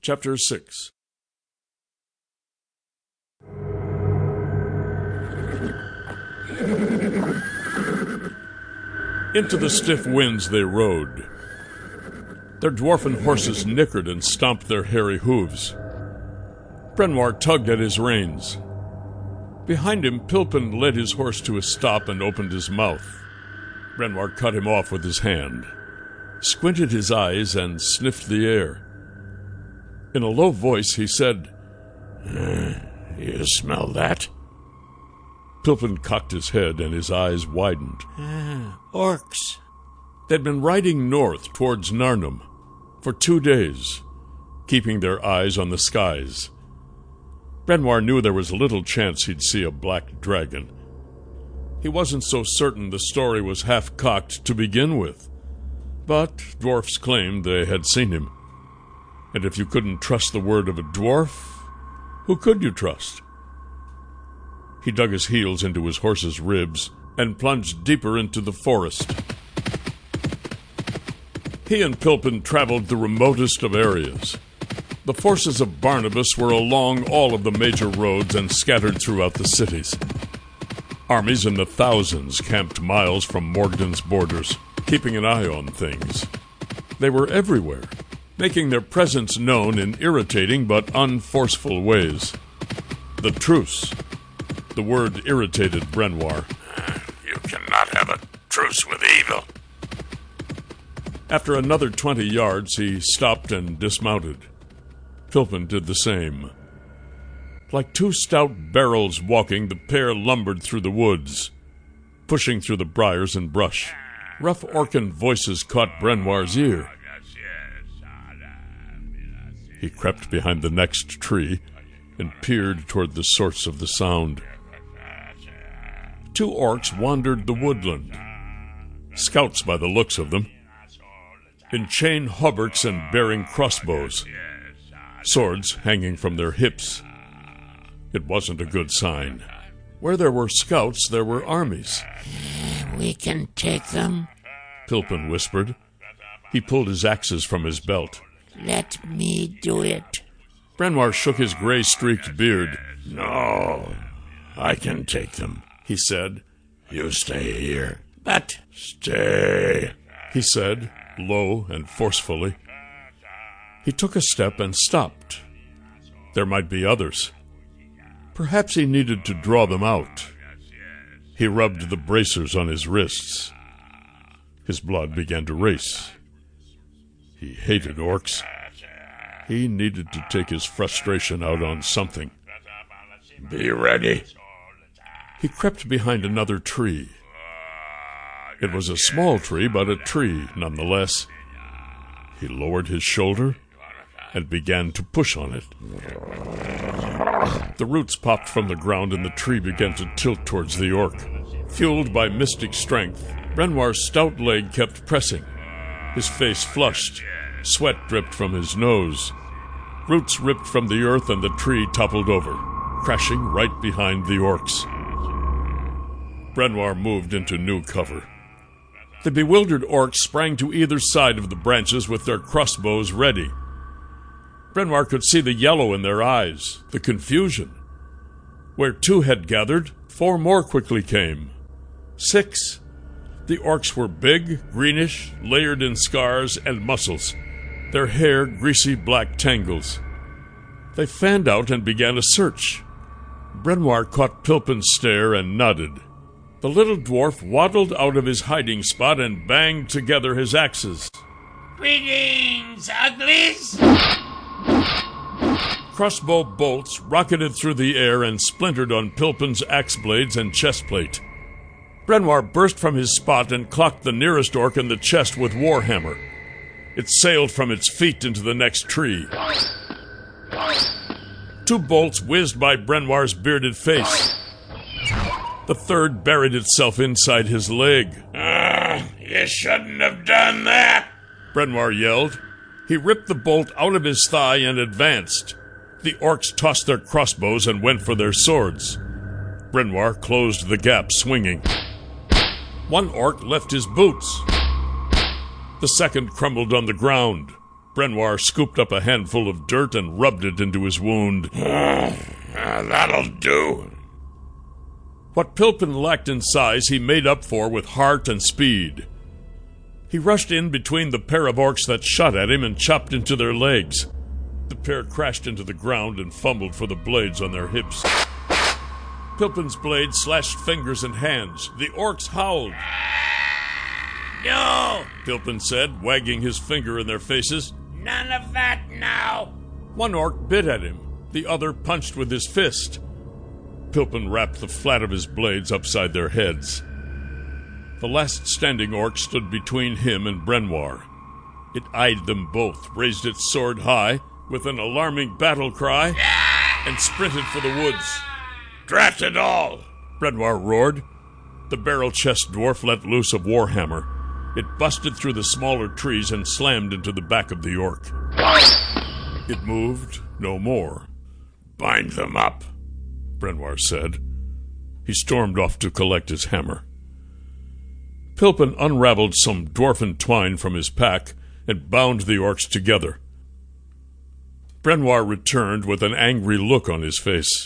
Chapter 6. Into the stiff winds they rode. Their dwarfen horses nickered and stomped their hairy hooves. Brenoir tugged at his reins. Behind him, Pilpin led his horse to a stop and opened his mouth. Brenoir cut him off with his hand, squinted his eyes, and sniffed the air. In a low voice, he said, You smell that? Pilpin cocked his head and his eyes widened. Orcs. They'd been riding north towards Narnum for 2 days, keeping their eyes on the skies. Brenoir knew there was little chance he'd see a black dragon. He wasn't so certain the story was half-cocked to begin with, but dwarfs claimed they had seen him. And if you couldn't trust the word of a dwarf, who could you trust? He dug his heels into his horse's ribs and plunged deeper into the forest. He and Pilpin traveled the remotest of areas. The forces of Barnabas were along all of the major roads and scattered throughout the cities. Armies in the thousands camped miles from Morgdon's borders, keeping an eye on things. They were everywhere, making their presence known in irritating but unforceful ways. The truce. The word irritated Brenoir. You cannot have a truce with evil. After another 20 yards, he stopped and dismounted. Pilpin did the same. Like two stout barrels walking, the pair lumbered through the woods, pushing through the briars and brush. Rough Orcan voices caught Brenoir's ear. He crept behind the next tree and peered toward the source of the sound. 2 orcs wandered the woodland, scouts by the looks of them, in chain hauberks and bearing crossbows, swords hanging from their hips. It wasn't a good sign. Where there were scouts, there were armies. We can take them. Pilpin whispered. He pulled his axes from his belt. Let me do it. Brenoir shook his gray-streaked beard. No, I can take them, he said. You stay here. But stay, he said, low and forcefully. He took a step and stopped. There might be others. Perhaps he needed to draw them out. He rubbed the bracers on his wrists. His blood began to race. He hated orcs. He needed to take his frustration out on something. Be ready. He crept behind another tree. It was a small tree, but a tree nonetheless. He lowered his shoulder and began to push on it. The roots popped from the ground and the tree began to tilt towards the orc. Fueled by mystic strength, Brenoir's stout leg kept pressing. His face flushed. Sweat dripped from his nose. Roots ripped from the earth and the tree toppled over, crashing right behind the orcs. Brenoir moved into new cover. The bewildered orcs sprang to either side of the branches with their crossbows ready. Brenoir could see the yellow in their eyes, the confusion. Where 2 had gathered, 4 more quickly came. 6. The orcs were big, greenish, layered in scars and muscles, their hair greasy black tangles. They fanned out and began a search. Brenoir caught Pilpin's stare and nodded. The little dwarf waddled out of his hiding spot and banged together his axes. Greetings, uglies! Crossbow bolts rocketed through the air and splintered on Pilpin's axe blades and chest plate. Brenoir burst from his spot and clocked the nearest orc in the chest with Warhammer. It sailed from its feet into the next tree. 2 bolts whizzed by Brenoir's bearded face. The third buried itself inside his leg. You shouldn't have done that, Brenoir yelled. He ripped the bolt out of his thigh and advanced. The orcs tossed their crossbows and went for their swords. Brenoir closed the gap, swinging. 1 orc left his boots. The second crumbled on the ground. Brenoir scooped up a handful of dirt and rubbed it into his wound. That'll do. What Pilpin lacked in size, he made up for with heart and speed. He rushed in between the pair of orcs that shot at him and chopped into their legs. The pair crashed into the ground and fumbled for the blades on their hips. Pilpin's blade slashed fingers and hands. The orcs howled. No! Pilpin said, wagging his finger in their faces. None of that now! One orc bit at him. The other punched with his fist. Pilpin wrapped the flat of his blades upside their heads. The last standing orc stood between him and Brenoir. It eyed them both, raised its sword high, with an alarming battle cry, and sprinted for the woods. Drat it all! Brenoir roared. The barrel-chest dwarf let loose a warhammer. It busted through the smaller trees and slammed into the back of the orc. It moved no more. Bind them up, Brenoir said. He stormed off to collect his hammer. Pilpin unraveled some dwarfen twine from his pack and bound the orcs together. Brenoir returned with an angry look on his face.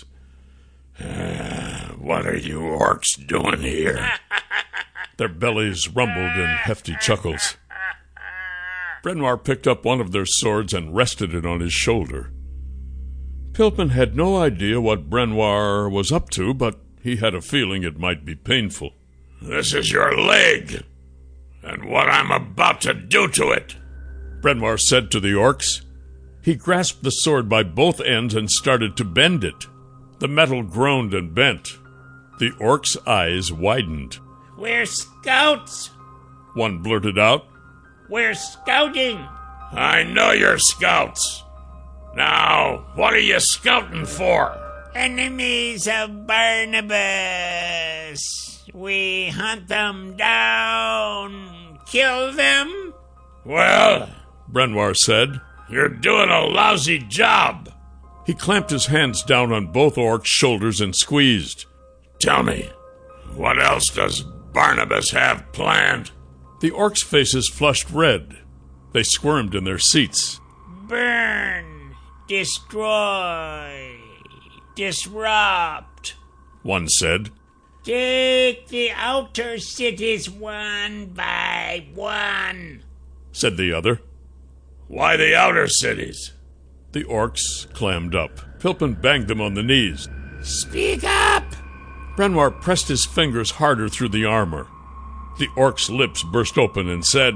What are you orcs doing here? Their bellies rumbled in hefty chuckles. Brenoir picked up one of their swords and rested it on his shoulder. Pilpin had no idea what Brenoir was up to, but he had a feeling it might be painful. This is your leg, and what I'm about to do to it, Brenoir said to the orcs. He grasped the sword by both ends and started to bend it. The metal groaned and bent. The orcs' eyes widened. We're scouts! One blurted out. We're scouting! I know you're scouts. Now, what are you scouting for? Enemies of Barnabas! We hunt them down, kill them? Well, Brenoir said, you're doing a lousy job. He clamped his hands down on both orcs' shoulders and squeezed. Tell me, what else does Barnabas have planned? The orcs' faces flushed red. They squirmed in their seats. Burn, destroy, disrupt, one said. Take the outer cities one by one, said the other. Why the outer cities? The orcs clammed up. Pilpin banged them on the knees. Speak up! Brenoir pressed his fingers harder through the armor. The orc's lips burst open and said,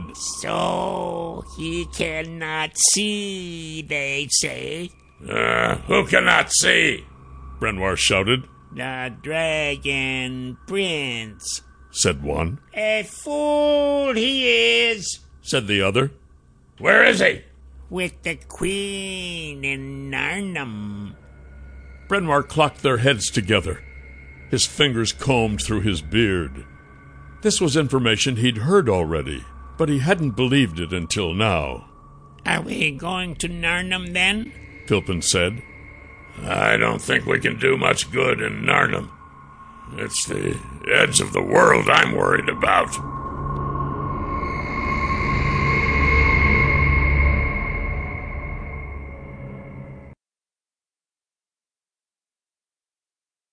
So he cannot see, they say. Who cannot see? Brenoir shouted. The Dragon Prince, said one. A fool he is, said the other. Where is he? With the Queen in Narnum. Brenoir clocked their heads together. His fingers combed through his beard. This was information he'd heard already, but he hadn't believed it until now. Are we going to Narnum then? Pilpin said. I don't think we can do much good in Narnum. It's the edge of the world I'm worried about.